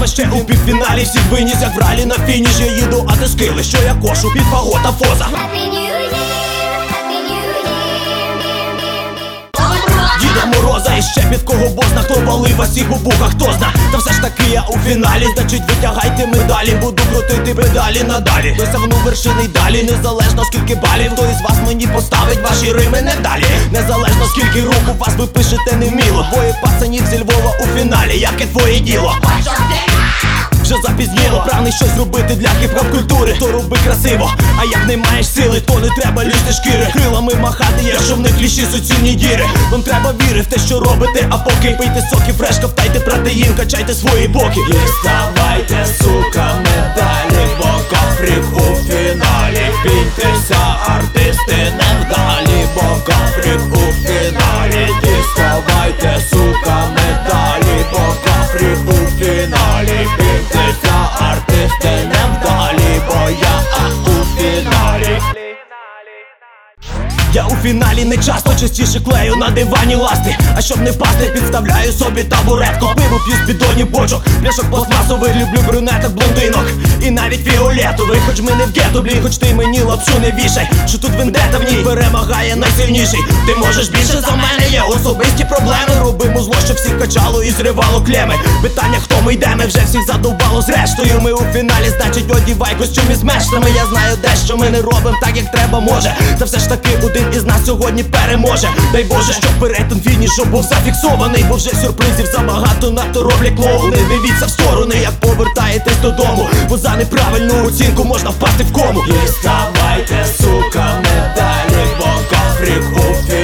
ще у півфіналі. Всі виніс, як в ралі на фініш. Я їду, а ти скили, що я кошу під фаго та фоза. Діда Мороза і ще під кого бозна. Хто балив вас всіх у бухах, хто зна. Та все ж таки я у фіналі. Значить витягайте медалі, буду крутити педалі надалі. Досягну вершини й далі, незалежно скільки балів. Хто із вас мені поставить ваші рими не далі. Незалежно скільки рук у вас ви пишете невміло. Двоє пацанів зі Львова у фіналі, яке твоє діло? Вже запізніло, прагни щось зробити для хіп-хоп культури. То роби красиво, а як не маєш сили, то не треба лізти шкіри. Крилами махати, якщо в них кліші суцільні діри. Вам треба вірити в те, що робите, а поки пийте соки, фреш, ковтайте протеїн, качайте свої боки. Діставайте, сука, медалі, бо кофрік у фіналі. Бійтеся, артисти, невдалі, бо кофрік у фіналі. Діставайте, сука, медалі, бо кофрік у фіналі. Артисти невдалі, бо я у фіналі. Я у фіналі не часто, частіше клею на дивані ласти. А щоб не впасти, підставляю собі табуретку. Пиво п'ю з бідонів бочок, пляшок пластмасових, люблю брюнеток, блондинок і навіть фіолетових. Хоч ми не в гетто, блін, хоч ти мені лапшу не вішай. Що тут вендета в ній перемагає найсильніший. Ти можеш більше за мене, є особисті проблеми. Робимо зло, щоб всіх качало і зривало клеми. Питання, хто ми йдемо, вже всіх задовбало зрештою. Ми у фіналі, значить одівай костюм із мештами. Я знаю дещо ми не робимо так, як треба, може. Та все ж таки один із нас сьогодні переможе. Дай Боже, щоб перетин фінішу був зафіксований. Бо вже сюрпризів забагато, надто роблять клоуни. Дивіться в сторони, як повертаєтесь додому. Бо за неправильну оцінку можна впасти в кому. Діставайте, сука, медалі, бо кофрік у фіналі.